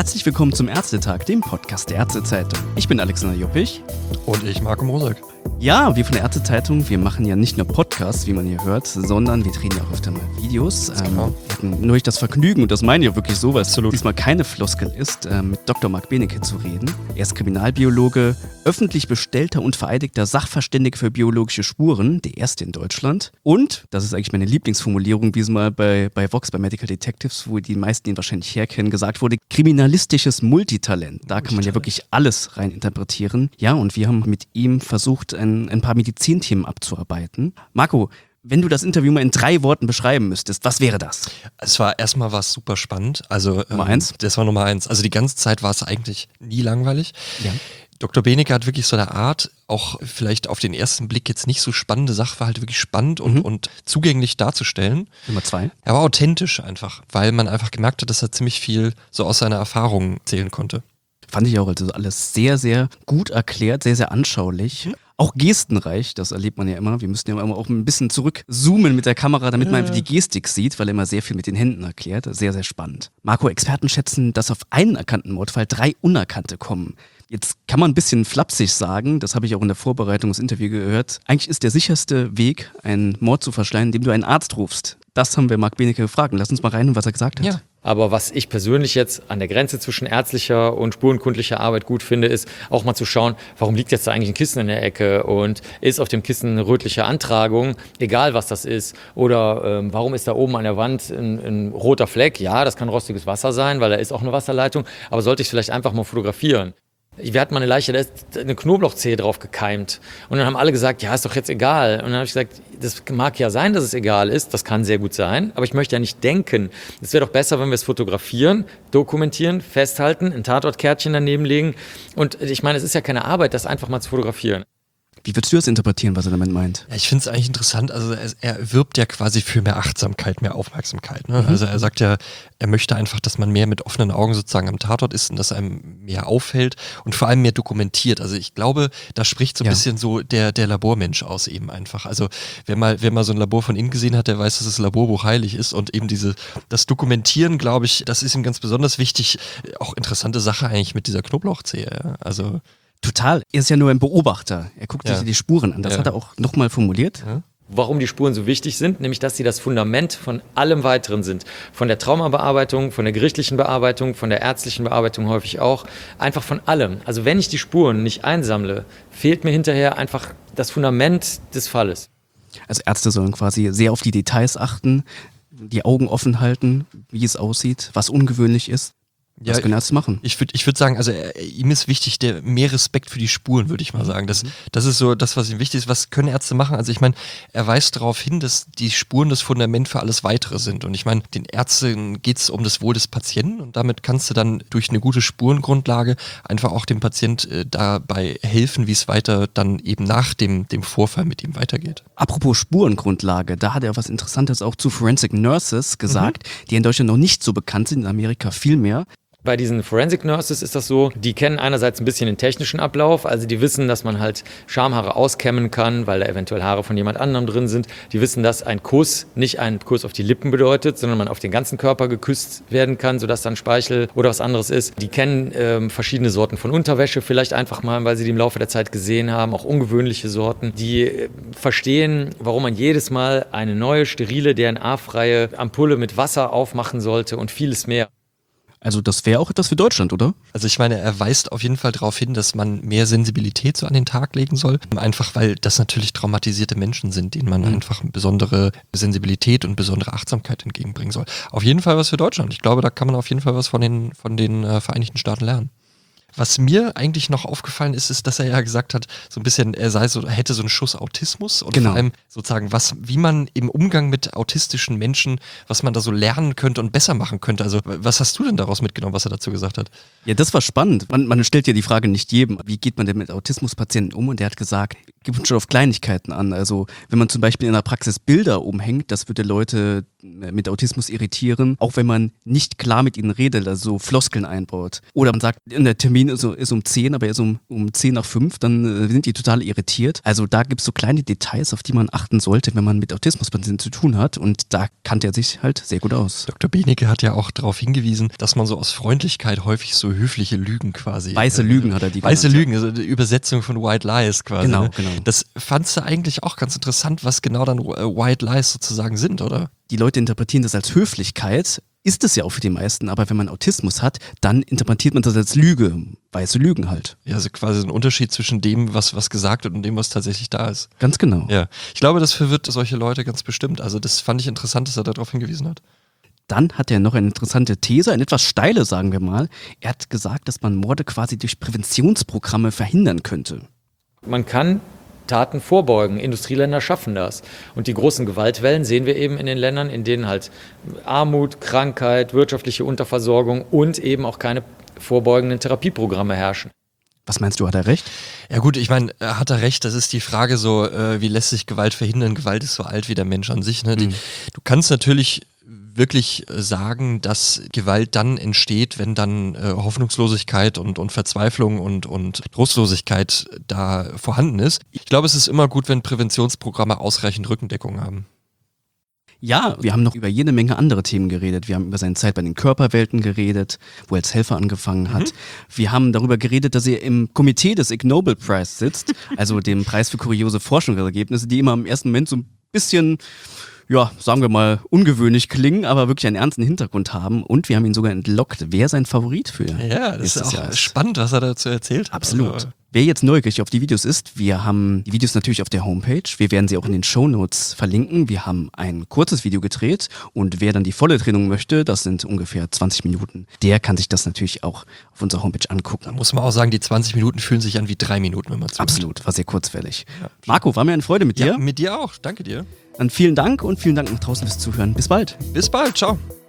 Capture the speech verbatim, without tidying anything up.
Herzlich willkommen zum Ärztetag, dem Podcast der Ärztezeitung. Ich bin Alexander Joppich. Und ich, Marco Mosek. Ja, wir von der Ärztezeitung, wir machen ja nicht nur Podcasts, wie man hier hört, sondern wir drehen ja auch öfter mal Videos. Ähm, wir hatten neulich das Vergnügen, und das meine ich auch wirklich so, weil es diesmal keine Floskel ist, äh, mit Doktor Marc Benecke zu reden. Er ist Kriminalbiologe, öffentlich bestellter und vereidigter Sachverständiger für biologische Spuren, der erste in Deutschland. Und, das ist eigentlich meine Lieblingsformulierung, wie es mal bei, bei Vox, bei Medical Detectives, wo die meisten ihn wahrscheinlich herkennen, gesagt wurde, kriminalistisches Multitalent. Da kann man ja wirklich alles rein interpretieren. Ja, und wir haben mit ihm versucht, ein, ein paar Medizinthemen abzuarbeiten. Marco, wenn du das Interview mal in drei Worten beschreiben müsstest, was wäre das? Es war erstmal was super spannend. Also, Nummer ähm, eins? Das war Nummer eins. Also die ganze Zeit war es eigentlich nie langweilig. Ja. Doktor Benecke hat wirklich so eine Art, auch vielleicht auf den ersten Blick jetzt nicht so spannende Sachverhalte wirklich spannend und, Mhm. und zugänglich darzustellen. Nummer zwei? Er war authentisch einfach, weil man einfach gemerkt hat, dass er ziemlich viel so aus seiner Erfahrung zählen konnte. Fand ich auch, also alles sehr, sehr gut erklärt, sehr, sehr anschaulich. Auch gestenreich, das erlebt man ja immer. Wir müssen ja immer auch ein bisschen zurückzoomen mit der Kamera, damit man einfach die Gestik sieht, weil er immer sehr viel mit den Händen erklärt. Sehr, sehr spannend. Marco, Experten schätzen, dass auf einen erkannten Mordfall drei unerkannte kommen. Jetzt kann man ein bisschen flapsig sagen, das habe ich auch in der Vorbereitung des Interviews gehört. Eigentlich ist der sicherste Weg, einen Mord zu verschleiern, indem du einen Arzt rufst. Das haben wir Marc Benecke gefragt. Lass uns mal rein, was er gesagt hat. Ja. Aber was ich persönlich jetzt an der Grenze zwischen ärztlicher und spurenkundlicher Arbeit gut finde, ist auch mal zu schauen, warum liegt jetzt da eigentlich ein Kissen in der Ecke und ist auf dem Kissen eine rötliche Antragung, egal was das ist. Oder ähm, warum ist da oben an der Wand ein, ein roter Fleck? Ja, das kann rostiges Wasser sein, weil da ist auch eine Wasserleitung. Aber sollte ich es vielleicht einfach mal fotografieren? Wir hatten mal eine Leiche, da ist eine Knoblauchzehe drauf gekeimt. Und dann haben alle gesagt, ja, ist doch jetzt egal. Und dann habe ich gesagt, das mag ja sein, dass es egal ist. Das kann sehr gut sein. Aber ich möchte ja nicht denken. Es wäre doch besser, wenn wir es fotografieren, dokumentieren, festhalten, ein Tatortkärtchen daneben legen. Und ich meine, es ist ja keine Arbeit, das einfach mal zu fotografieren. Wie würdest du das interpretieren, was er damit meint? Ja, ich finde es eigentlich interessant, also er, er wirbt ja quasi für mehr Achtsamkeit, mehr Aufmerksamkeit. Ne? Mhm. Also er sagt ja, er möchte einfach, dass man mehr mit offenen Augen sozusagen am Tatort ist und dass einem mehr auffällt und vor allem mehr dokumentiert. Also ich glaube, da spricht so ein Ja. bisschen so der, der Labormensch aus eben einfach. Also wer mal, wer mal so ein Labor von innen gesehen hat, der weiß, dass das Laborbuch heilig ist und eben diese, das Dokumentieren, glaube ich, das ist ihm ganz besonders wichtig. Auch interessante Sache eigentlich mit dieser Knoblauchzehe. Ja? Also Total. Er ist ja nur ein Beobachter. Er guckt Ja. sich die Spuren an. Das Ja. hat er auch nochmal formuliert. Ja. Warum die Spuren so wichtig sind, nämlich dass sie das Fundament von allem Weiteren sind. Von der Traumabearbeitung, von der gerichtlichen Bearbeitung, von der ärztlichen Bearbeitung häufig auch. Einfach von allem. Also wenn ich die Spuren nicht einsammle, fehlt mir hinterher einfach das Fundament des Falles. Also Ärzte sollen quasi sehr auf die Details achten, die Augen offen halten, wie es aussieht, was ungewöhnlich ist. Was Ja, können Ärzte machen? Ich würde ich würd sagen, also er, ihm ist wichtig, der mehr Respekt für die Spuren, würde ich mal sagen. Das, das ist so das, was ihm wichtig ist. Was können Ärzte machen? Also ich meine, er weist darauf hin, dass die Spuren das Fundament für alles Weitere sind. Und ich meine, den Ärzten geht es um das Wohl des Patienten und damit kannst du dann durch eine gute Spurengrundlage einfach auch dem Patient äh, dabei helfen, wie es weiter dann eben nach dem, dem Vorfall mit ihm weitergeht. Apropos Spurengrundlage, da hat er was Interessantes auch zu Forensic Nurses gesagt, die in Deutschland noch nicht so bekannt sind, in Amerika viel mehr. Bei diesen Forensic Nurses ist das so, die kennen einerseits ein bisschen den technischen Ablauf, also die wissen, dass man halt Schamhaare auskämmen kann, weil da eventuell Haare von jemand anderem drin sind. Die wissen, dass ein Kuss nicht ein Kuss auf die Lippen bedeutet, sondern man auf den ganzen Körper geküsst werden kann, sodass dann Speichel oder was anderes ist. Die kennen ähm, verschiedene Sorten von Unterwäsche, vielleicht einfach mal, weil sie die im Laufe der Zeit gesehen haben, auch ungewöhnliche Sorten. Die äh, verstehen, warum man jedes Mal eine neue, sterile, D N A-freie Ampulle mit Wasser aufmachen sollte und vieles mehr. Also das wäre auch etwas für Deutschland, oder? Also ich meine, er weist auf jeden Fall darauf hin, dass man mehr Sensibilität so an den Tag legen soll. Einfach weil das natürlich traumatisierte Menschen sind, denen man Mhm. einfach eine besondere Sensibilität und besondere Achtsamkeit entgegenbringen soll. Auf jeden Fall was für Deutschland. Ich glaube, da kann man auf jeden Fall was von den, von den äh, Vereinigten Staaten lernen. Was mir eigentlich noch aufgefallen ist, ist, dass er ja gesagt hat, so ein bisschen, er sei so, hätte so einen Schuss Autismus und Genau. vor allem sozusagen, was, wie man im Umgang mit autistischen Menschen, was man da so lernen könnte und besser machen könnte. Also, was hast du denn daraus mitgenommen, was er dazu gesagt hat? Ja, das war spannend. Man, man stellt ja die Frage nicht jedem, wie geht man denn mit Autismuspatienten um? Und der hat gesagt, gibt schon auf Kleinigkeiten an. Also wenn man zum Beispiel in der Praxis Bilder umhängt, das würde Leute mit Autismus irritieren, auch wenn man nicht klar mit ihnen redet, also so Floskeln einbaut. Oder man sagt, der Termin ist, ist um zehn, aber er ist um, um zehn nach fünf, dann sind die total irritiert. Also da gibt es so kleine Details, auf die man achten sollte, wenn man mit Autismuspatienten zu tun hat, und da kannte er sich halt sehr gut aus. Doktor Benecke hat ja auch darauf hingewiesen, dass man so aus Freundlichkeit häufig so höfliche Lügen quasi... Weiße äh, Lügen hat er die Weiße genannt. Lügen, also die Übersetzung von White Lies quasi. Genau, ne? genau. Das fandst du eigentlich auch ganz interessant, was genau dann White Lies sozusagen sind, oder? Die Leute interpretieren das als Höflichkeit, ist es ja auch für die meisten, aber wenn man Autismus hat, dann interpretiert man das als Lüge, weiße Lügen halt. Ja, also quasi ein Unterschied zwischen dem, was, was gesagt wird und dem, was tatsächlich da ist. Ganz genau. Ja, ich glaube, das verwirrt solche Leute ganz bestimmt. Also das fand ich interessant, dass er darauf hingewiesen hat. Dann hat er noch eine interessante These, eine etwas steile, sagen wir mal. Er hat gesagt, dass man Morde quasi durch Präventionsprogramme verhindern könnte. Man kann Taten vorbeugen. Industrieländer schaffen das. Und die großen Gewaltwellen sehen wir eben in den Ländern, in denen halt Armut, Krankheit, wirtschaftliche Unterversorgung und eben auch keine vorbeugenden Therapieprogramme herrschen. Was meinst du, hat er recht? Ja gut, ich meine, hat er recht, das ist die Frage so, äh, wie lässt sich Gewalt verhindern? Gewalt ist so alt wie der Mensch an sich. Ne? Die, Mhm. Du kannst natürlich wirklich sagen, dass Gewalt dann entsteht, wenn dann äh, Hoffnungslosigkeit und, und Verzweiflung und, und Trostlosigkeit da vorhanden ist. Ich glaube, es ist immer gut, wenn Präventionsprogramme ausreichend Rückendeckung haben. Ja, wir haben noch über jede Menge andere Themen geredet. Wir haben über seine Zeit bei den Körperwelten geredet, wo er als Helfer angefangen hat. Mhm. Wir haben darüber geredet, dass er im Komitee des Ig Nobel Prize sitzt, also dem Preis für kuriose Forschungsergebnisse, die immer im ersten Moment so ein bisschen, ja, sagen wir mal, ungewöhnlich klingen, aber wirklich einen ernsten Hintergrund haben. Und wir haben ihn sogar entlockt, wer sein Favorit für Ja, das ist auch Jahr ist. Spannend, was er dazu erzählt hat. Absolut. Also, wer jetzt neugierig auf die Videos ist, wir haben die Videos natürlich auf der Homepage. Wir werden sie auch in den Shownotes verlinken. Wir haben ein kurzes Video gedreht und wer dann die volle Training möchte, das sind ungefähr zwanzig Minuten, der kann sich das natürlich auch auf unserer Homepage angucken. Da muss man auch sagen, die zwanzig Minuten fühlen sich an wie drei Minuten, wenn man zuhört. Absolut, war sehr kurzweilig. Ja. Marco, war mir eine Freude mit dir. Ja, mit dir auch. Danke dir. Dann vielen Dank und vielen Dank nach draußen fürs Zuhören. Bis bald. Bis bald. Ciao.